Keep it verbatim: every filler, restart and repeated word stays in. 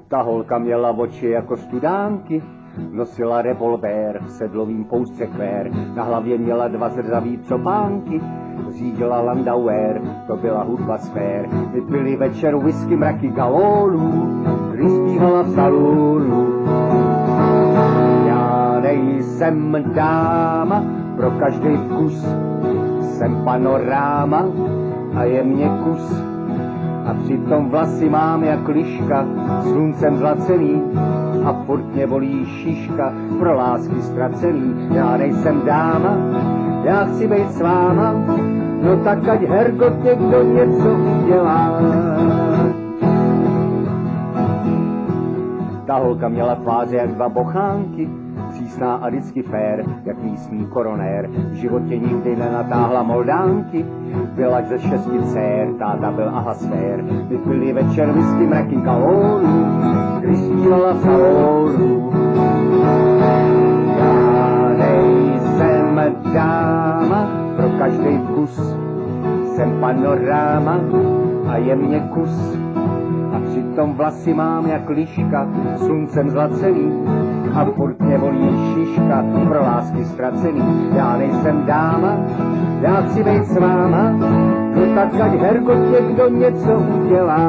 Ta holka měla oči jako studánky, nosila revolvér v sedlovým poustře kvér, na hlavě měla dva zrzavý třopánky, řídila Landauer, to byla hudba sfér. Vypili večer whisky, mraky galonů, když zpívala v salonu. Já nejsem dáma, pro každý vkus, jsem panoráma a je mě kus. A přitom vlasy mám jak liška, sluncem zlacený, a furt mě bolí šiška, pro lásky ztracený. Já nejsem dáma, já chci být s váma, no tak ať Hergot někdo něco udělá. Ta holka měla tváře jak dva bochánky, přísná a vždycky fér, jak místní koronér. V životě nikdy nenatáhla moldánky, byla ze šesti dcer, táta byl ahasfér. Vypili večer whisky, mraky galonů, když zpívala v salonu. Já nejsem dáma, pro každý vkus, jsem panoráma a je mě kus. A přitom vlasy mám jak liška, sluncem zlacený, a furt mě bolí šiška, pro lásky ztracený. Já nejsem dáma, já chci být s váma, no tak ať Hergot někdo něco udělá.